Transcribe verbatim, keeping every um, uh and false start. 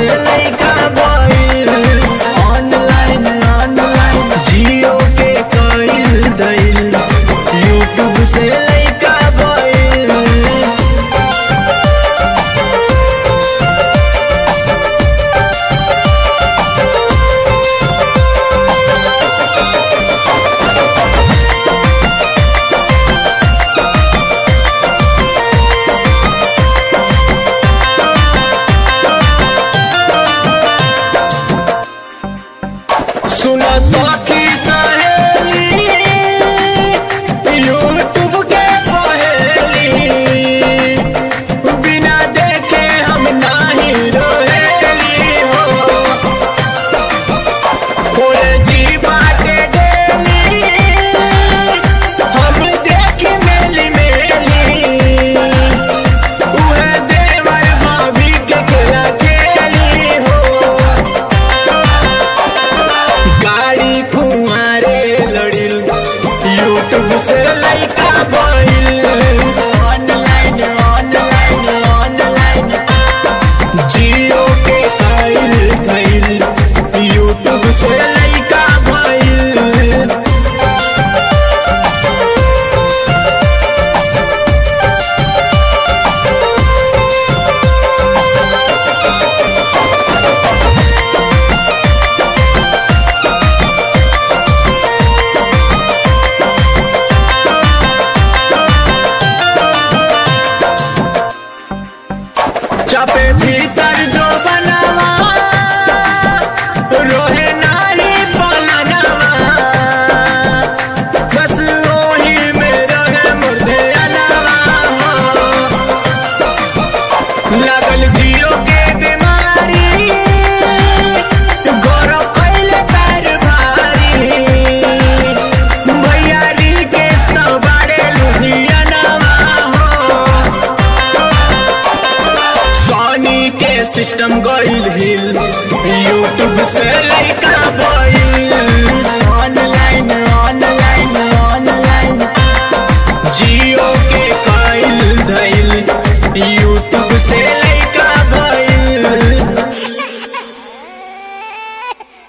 से लइका भइल ऑनलाइन ऑनलाइन जियो के कइल दैल यूट्यूब से लइका भइल। सुनो सखी सहेली यूट्यूब के पहेली बिना देखे हम नाही रहेली हो ओरे जी बाटे डेली हम देखी मेली मेली उहे देवर भाभी के खेला खेली हो गाड़ी कुंवारे लड़िल यूट्यूब से लइका भइल ऑनलाइन ऑनलाइन ऑनलाइन जियो के कइल भइल यूट्यूब से लइका भइल। चापे भीतर जो बनावा रोहे नारी बनावा बस ओही में रहे मुर्दे अलावा लागल जियो के बीमारी गौरव कैले पैर भारी भैयारी के सवारे लुधियानावा सोनी के सिस्टम गइल हिल यूट्यूब से लइका भइल।